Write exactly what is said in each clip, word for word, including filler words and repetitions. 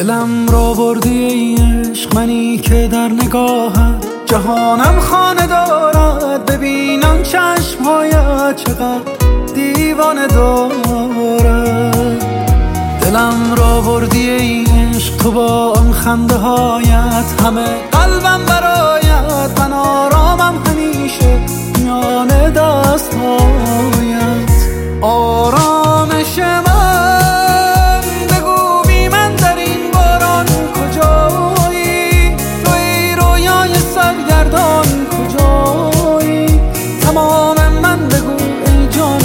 دلم را بردی ای عشق، منی که در نگاهت جهانم خانه دارد. ببینم چشمهایت چقدر دیوانه دارد. دلم را بردی ای عشق، تو با آن خنده هایت همه قلبم برایت. من آرامم همیشه میان دست هایت. آرامش من بگو بی من در این باران کجایی؟ تو ای رویای سرگردان کجایی؟ تمام من بگو ای جان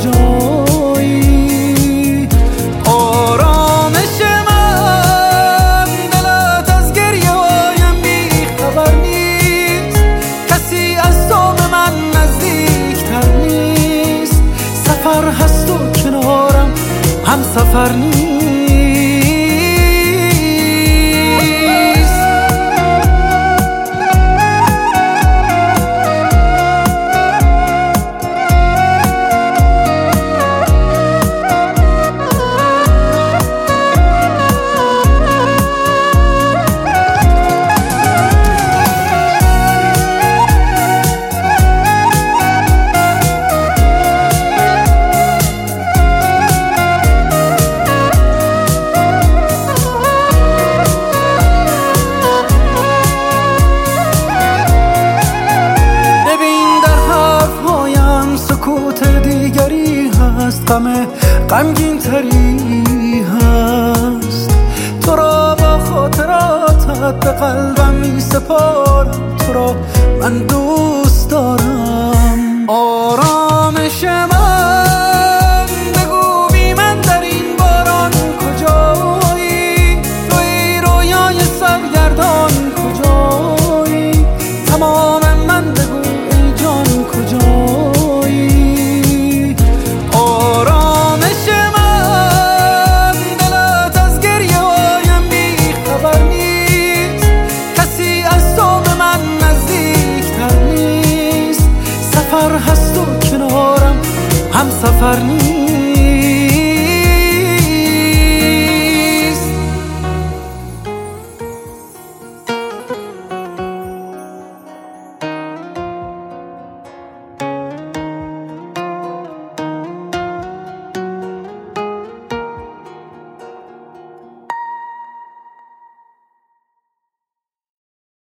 کجایی؟ آرامش من دلت از گریه هایم بی خبر نیست. کسی از تو به من نزدیکتر نیست. سفر هست و کنارم هم سفر نیست. سکوت دیگری هست، غم غمگین تری هست. تو را با خاطراتت به قلبم می سپارم، تو را من دور